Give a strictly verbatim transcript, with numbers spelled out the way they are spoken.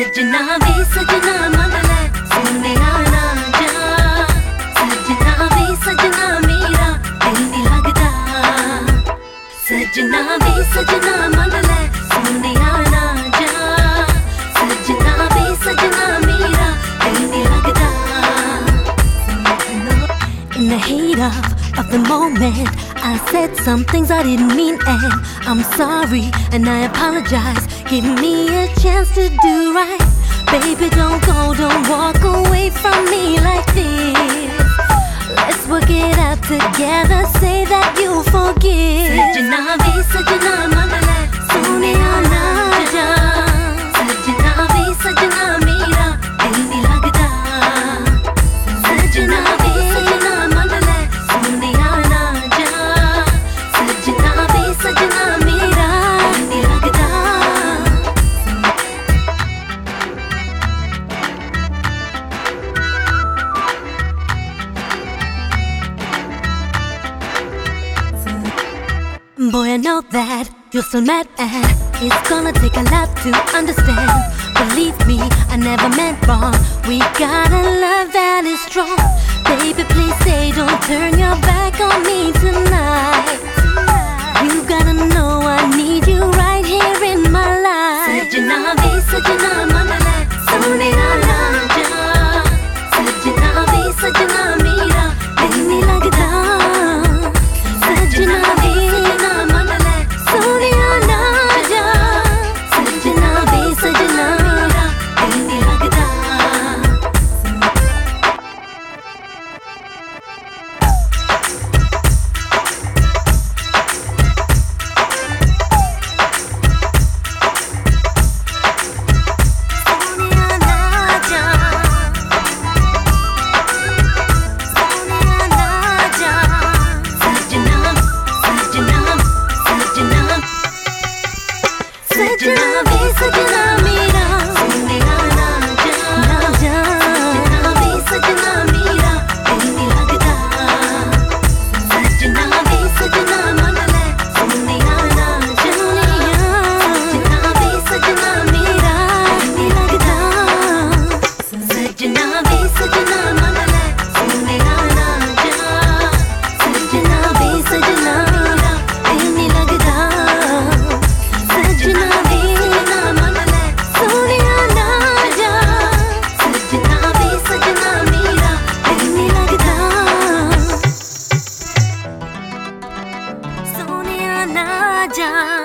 सजना वे सजना मन ले सोने ना जा, सजना वे सजना मेरा दिल नहीं लगता। सजना वे सजना मन ले सोने ना जा, सजना वे सजना मेरा दिल नहीं लगता। In the heat of, of the moment, I said some things I didn't mean, and I'm sorry and I apologize. Give me a chance to do right. Baby, don't go, don't walk away from me like this. Let's work it out together, say that you'll forgive. Sajna ve sajna man le sone na ja, sajna ve sajna mera dil nahi lagta। Sajna ve sajna man le sone na ja, sajna ve sajna mera dil nahi lagta। Boy, I know that you're still mad and it's gonna take a lot to understand. Believe me, I never meant wrong. We got a love that is strong. Baby, please say don't turn your back on me tonight. You gotta know I need you right here in my life. Sajna ve sajna man le sone na ja, sajna ve sajna mera dil nahi lagta। Sajna ve sajna man le sone na ja, sajna ve sajna mera dil nahi lagta। सजना वे सजना मेरा सोने ना जा, ना जा। सजना वे सजना मेरा दिल नहीं लगता। सजना वे सजना मन ले सोने ना जा, सजना वे सजना मेरा दिल नहीं लगता। सजना वे सजना मन ले सोने ना जा, सजना वे सजना मेरा दिल नहीं लगता। सजना जा।